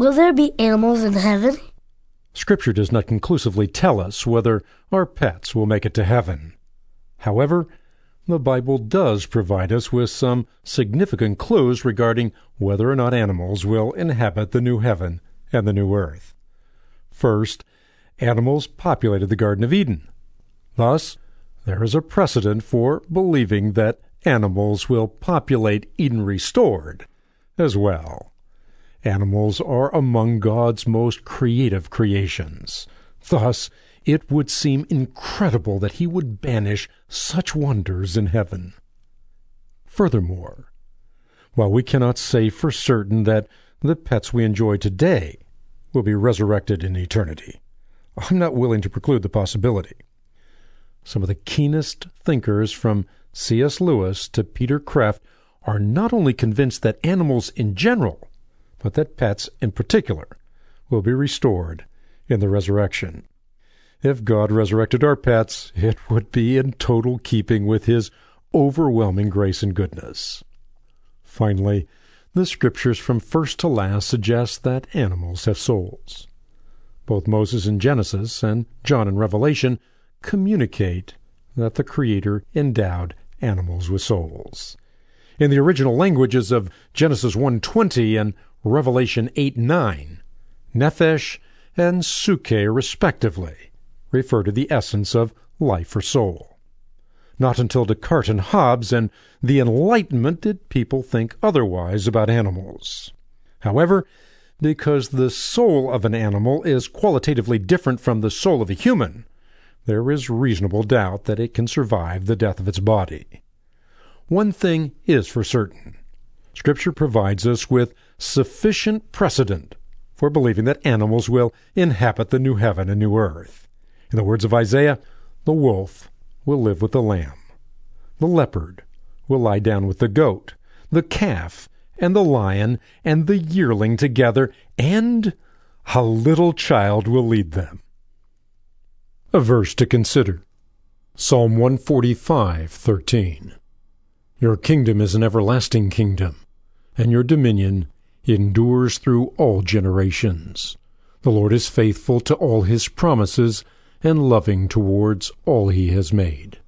Will there be animals in heaven? Scripture does not conclusively tell us whether our pets will make it to heaven. However, the Bible does provide us with some significant clues regarding whether or not animals will inhabit the new heaven and the new earth. First, animals populated the Garden of Eden. Thus, there is a precedent for believing that animals will populate Eden restored as well. Animals are among God's most creative creations. Thus, it would seem incredible that he would banish such wonders in heaven. Furthermore, while we cannot say for certain that the pets we enjoy today will be resurrected in eternity, I'm not willing to preclude the possibility. Some of the keenest thinkers, from C.S. Lewis to Peter Kreeft, are not only convinced that animals in general, but that pets in particular, will be restored in the resurrection. If God resurrected our pets, it would be in total keeping with his overwhelming grace and goodness. Finally, the scriptures from first to last suggest that animals have souls. Both Moses in Genesis and John in Revelation communicate that the Creator endowed animals with souls. In the original languages of Genesis 1:20 and Revelation 8:9, nephesh and suke, respectively, refer to the essence of life or soul. Not until Descartes and Hobbes and the Enlightenment did people think otherwise about animals. However, because the soul of an animal is qualitatively different from the soul of a human, there is reasonable doubt that it can survive the death of its body. One thing is for certain. Scripture provides us with sufficient precedent for believing that animals will inhabit the new heaven and new earth. In the words of Isaiah, the wolf will live with the lamb. The leopard will lie down with the goat, the calf and the lion and the yearling together, and a little child will lead them. A verse to consider. Psalm 145:13. Your kingdom is an everlasting kingdom, and your dominion endures through all generations. The Lord is faithful to all his promises and loving towards all he has made.